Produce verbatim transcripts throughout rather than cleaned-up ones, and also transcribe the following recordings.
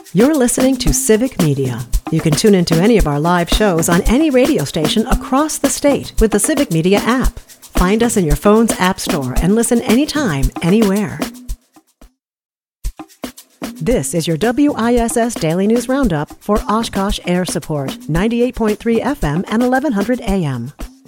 You're listening to Civic Media. You can tune into any of our live shows on any radio station across the state with the Civic Media app. Find us in your phone's app store and listen anytime, anywhere. This is your W I S S Daily News Roundup for Oshkosh Air Support, ninety-eight point three F M and eleven hundred A M.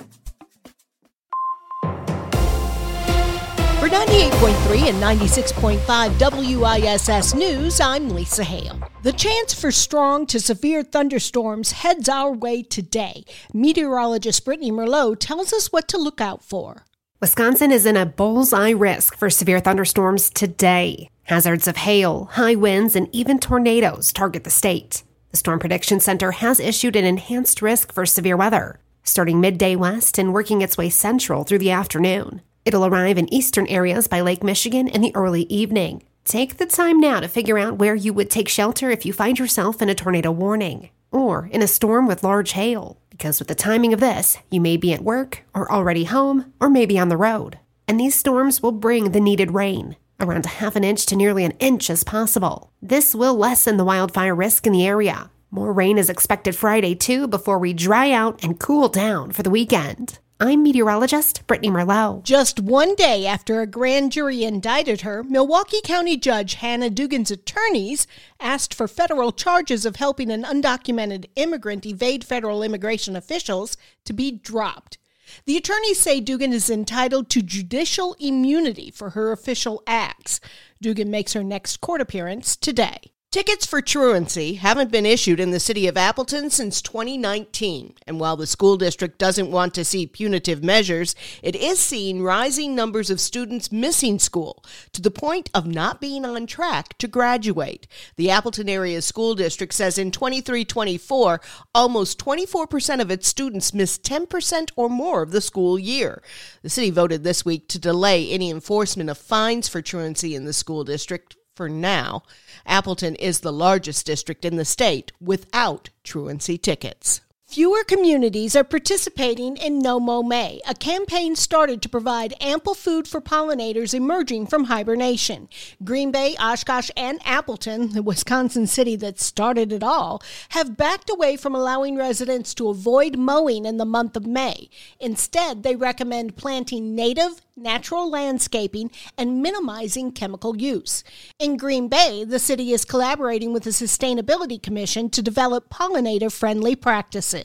For ninety-eight point three and ninety-six point five W I S S News, I'm Lisa Hale. The chance for strong to severe thunderstorms heads our way today. Meteorologist Brittany Merlot tells us what to look out for. Wisconsin is in a bullseye risk for severe thunderstorms today. Hazards of hail, high winds, and even tornadoes target the state. The Storm Prediction Center has issued an enhanced risk for severe weather, starting midday west and working its way central through the afternoon. It'll arrive in eastern areas by Lake Michigan in the early evening. Take the time now to figure out where you would take shelter if you find yourself in a tornado warning or in a storm with large hail, because with the timing of this, you may be at work or already home or maybe on the road. And these storms will bring the needed rain, around a half an inch to nearly an inch as possible. This will lessen the wildfire risk in the area. More rain is expected Friday, too, before we dry out and cool down for the weekend. I'm meteorologist Brittany Merlot. Just one day after a grand jury indicted her, Milwaukee County Judge Hannah Dugan's attorneys asked for federal charges of helping an undocumented immigrant evade federal immigration officials to be dropped. The attorneys say Dugan is entitled to judicial immunity for her official acts. Dugan makes her next court appearance today. Tickets for truancy haven't been issued in the city of Appleton since twenty nineteen, and while the school district doesn't want to see punitive measures, it is seeing rising numbers of students missing school to the point of not being on track to graduate. The Appleton Area School District says in twenty-three twenty-four, almost twenty-four percent of its students missed ten percent or more of the school year. The city voted this week to delay any enforcement of fines for truancy in the school district for now. Appleton is the largest district in the state without truancy tickets. Fewer communities are participating in No Mow May, a campaign started to provide ample food for pollinators emerging from hibernation. Green Bay, Oshkosh, and Appleton, the Wisconsin city that started it all, have backed away from allowing residents to avoid mowing in the month of May. Instead, they recommend planting native, natural landscaping and minimizing chemical use. In Green Bay, the city is collaborating with the Sustainability Commission to develop pollinator-friendly practices.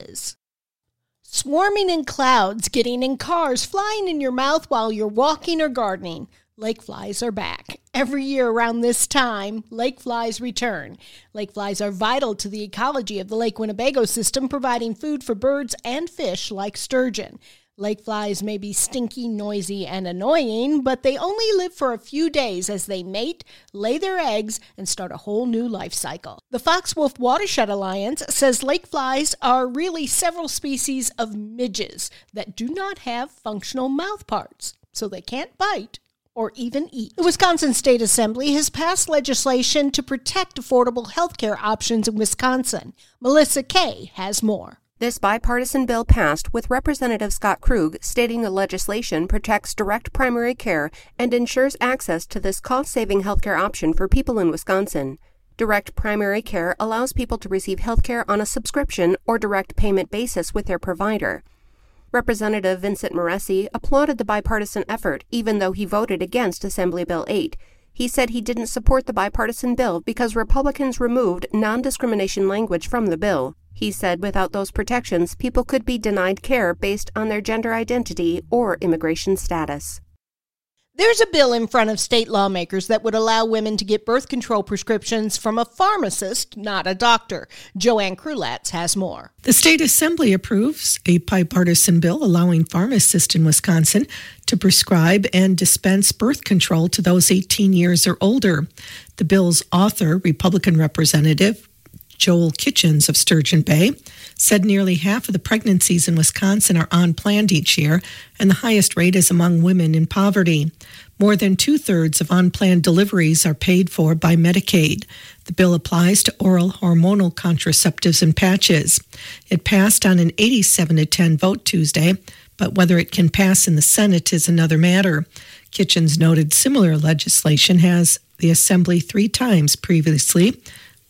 Swarming in clouds, getting in cars, flying in your mouth while you're walking or gardening. Lake flies are back. Every year around this time, lake flies return. Lake flies are vital to the ecology of the Lake Winnebago system, providing food for birds and fish like sturgeon. Lake flies may be stinky, noisy, and annoying, but they only live for a few days as they mate, lay their eggs, and start a whole new life cycle. The Fox-Wolf Watershed Alliance says lake flies are really several species of midges that do not have functional mouth parts, so they can't bite or even eat. The Wisconsin State Assembly has passed legislation to protect affordable health care options in Wisconsin. Melissa Kay has more. This bipartisan bill passed with Representative Scott Krug stating the legislation protects direct primary care and ensures access to this cost-saving healthcare option for people in Wisconsin. Direct primary care allows people to receive healthcare on a subscription or direct payment basis with their provider. Representative Vincent Moresi applauded the bipartisan effort, even though he voted against Assembly Bill eight. He said he didn't support the bipartisan bill because Republicans removed non-discrimination language from the bill. He said without those protections, people could be denied care based on their gender identity or immigration status. There's a bill in front of state lawmakers that would allow women to get birth control prescriptions from a pharmacist, not a doctor. Joanne Krulatz has more. The state assembly approves a bipartisan bill allowing pharmacists in Wisconsin to prescribe and dispense birth control to those eighteen years or older. The bill's author, Republican Representative Joel Kitchens of Sturgeon Bay, said nearly half of the pregnancies in Wisconsin are unplanned each year, and the highest rate is among women in poverty. More than two-thirds of unplanned deliveries are paid for by Medicaid. The bill applies to oral hormonal contraceptives and patches. It passed on an eighty-seven to ten vote Tuesday, but whether it can pass in the Senate is another matter. Kitchens noted similar legislation has the Assembly three times previously,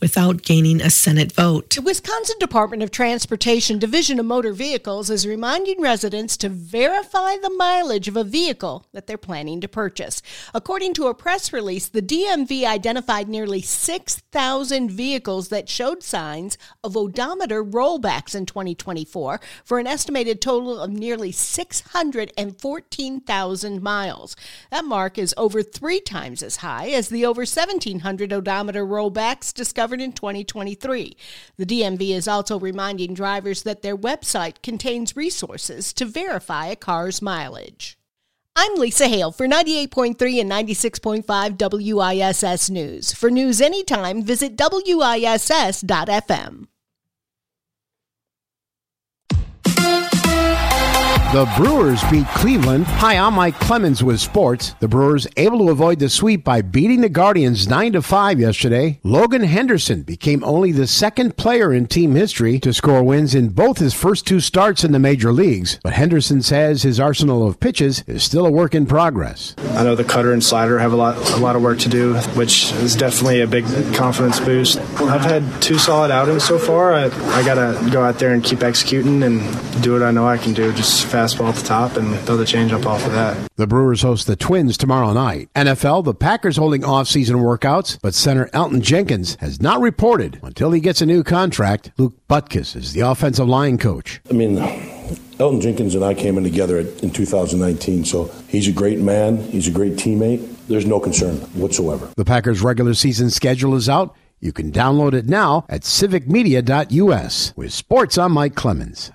without gaining a Senate vote. The Wisconsin Department of Transportation Division of Motor Vehicles is reminding residents to verify the mileage of a vehicle that they're planning to purchase. According to a press release, the D M V identified nearly six thousand vehicles that showed signs of odometer rollbacks in twenty twenty-four for an estimated total of nearly six hundred fourteen thousand miles. That mark is over three times as high as the over seventeen hundred odometer rollbacks discovered in twenty twenty-three. The D M V is also reminding drivers that their website contains resources to verify a car's mileage. I'm Lisa Hale for ninety-eight point three and ninety-six point five W I S S News. For news anytime, visit W I S S dot F M. The Brewers beat Cleveland. Hi, I'm Mike Clemens with sports. The Brewers able to avoid the sweep by beating the Guardians nine to five yesterday. Logan Henderson became only the second player in team history to score wins in both his first two starts in the major leagues. But Henderson says his arsenal of pitches is still a work in progress. I know the cutter and slider have a lot a lot of work to do, which is definitely a big confidence boost. I've had two solid outings so far. I, I got to go out there and keep executing and do what I know I can do, just fast fastball at the top and throw the changeup off of that. The Brewers host the Twins tomorrow night. N F L, the Packers holding off-season workouts, but center Elton Jenkins has not reported until he gets a new contract. Luke Butkus is the offensive line coach. I mean, Elton Jenkins and I came in together in two thousand nineteen, so he's a great man. He's a great teammate. There's no concern whatsoever. The Packers' regular season schedule is out. You can download it now at civic media dot U S. With sports, I'm Mike Clemens.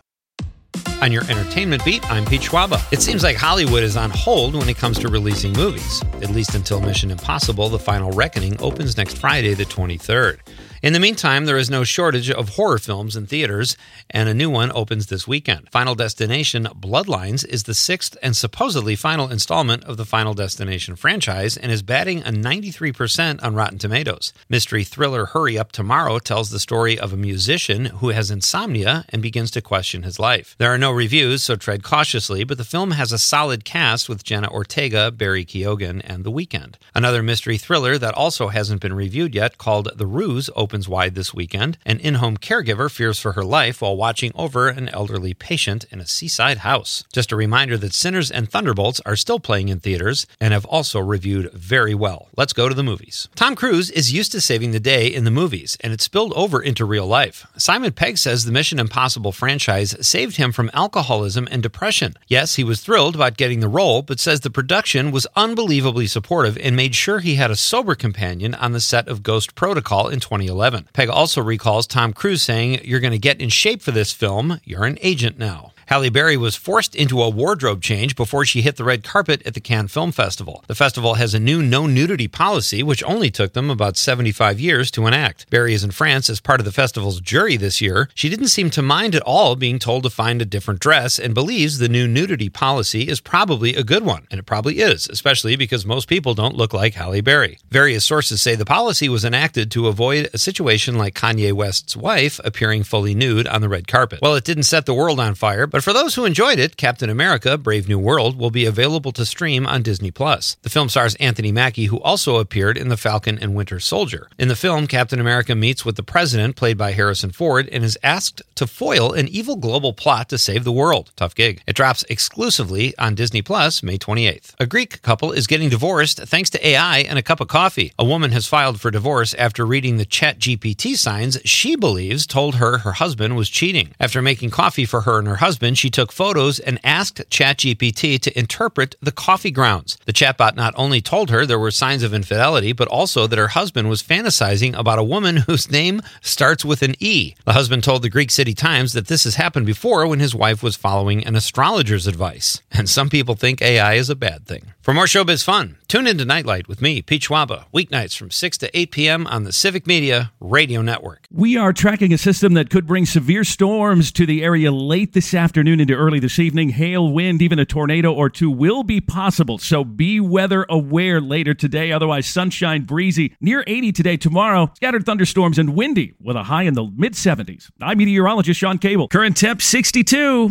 On your entertainment beat, I'm Pete Schwaba. It seems like Hollywood is on hold when it comes to releasing movies, at least until Mission Impossible: The Final Reckoning opens next Friday, the twenty-third. In the meantime, there is no shortage of horror films in theaters, and a new one opens this weekend. Final Destination: Bloodlines is the sixth and supposedly final installment of the Final Destination franchise and is batting a ninety-three percent on Rotten Tomatoes. Mystery thriller Hurry Up Tomorrow tells the story of a musician who has insomnia and begins to question his life. There are no reviews, so tread cautiously, but the film has a solid cast with Jenna Ortega, Barry Keoghan, and The Weeknd. Another mystery thriller that also hasn't been reviewed yet, called The Ruse, opens wide this weekend. An in-home caregiver fears for her life while watching over an elderly patient in a seaside house. Just a reminder that Sinners and Thunderbolts are still playing in theaters and have also reviewed very well. Let's go to the movies. Tom Cruise is used to saving the day in the movies, and it spilled over into real life. Simon Pegg says the Mission Impossible franchise saved him from alcoholism and depression. Yes, he was thrilled about getting the role, but says the production was unbelievably supportive and made sure he had a sober companion on the set of Ghost Protocol in twenty eleven. Pegg also recalls Tom Cruise saying, "You're going to get in shape for this film. You're an agent now." Halle Berry was forced into a wardrobe change before she hit the red carpet at the Cannes Film Festival. The festival has a new no-nudity policy, which only took them about seventy-five years to enact. Berry is in France as part of the festival's jury this year. She didn't seem to mind at all being told to find a different dress and believes the new nudity policy is probably a good one. And it probably is, especially because most people don't look like Halle Berry. Various sources say the policy was enacted to avoid a situation like Kanye West's wife appearing fully nude on the red carpet. Well, it didn't set the world on fire, but But for those who enjoyed it, Captain America: Brave New World will be available to stream on Disney plus. The film stars Anthony Mackie, who also appeared in The Falcon and Winter Soldier. In the film, Captain America meets with the president, played by Harrison Ford, and is asked to foil an evil global plot to save the world. Tough gig. It drops exclusively on Disney plus May twenty-eighth. A Greek couple is getting divorced thanks to A I and a cup of coffee. A woman has filed for divorce after reading the Chat G P T signs she believes told her her husband was cheating. After making coffee for her and her husband, she took photos and asked ChatGPT to interpret the coffee grounds. The chatbot not only told her there were signs of infidelity, but also that her husband was fantasizing about a woman whose name starts with an E. The husband told the Greek City Times that this has happened before when his wife was following an astrologer's advice. And some people think A I is a bad thing. For more showbiz fun, tune into Nightlight with me, Pete Schwaba, weeknights from six to eight p.m. on the Civic Media Radio Network. We are tracking a system that could bring severe storms to the area late this afternoon into early this evening. Hail, wind, even a tornado or two will be possible, so be weather aware later today. Otherwise, sunshine, breezy, near eighty today. Tomorrow, scattered thunderstorms and windy with a high in the mid seventies. I'm meteorologist Sean Cable. Current temp sixty-two.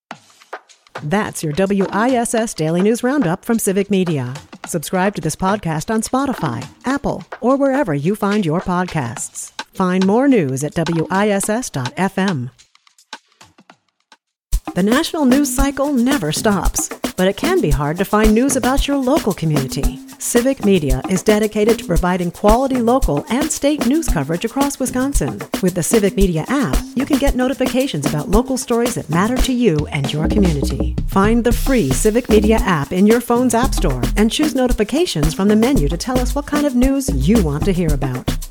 That's your W I S S Daily News Roundup from Civic Media. Subscribe to this podcast on Spotify, Apple, or wherever you find your podcasts. Find more news at W I S S dot F M. The national news cycle never stops, but it can be hard to find news about your local community. Civic Media is dedicated to providing quality local and state news coverage across Wisconsin. With the Civic Media app, you can get notifications about local stories that matter to you and your community. Find the free Civic Media app in your phone's app store and choose notifications from the menu to tell us what kind of news you want to hear about.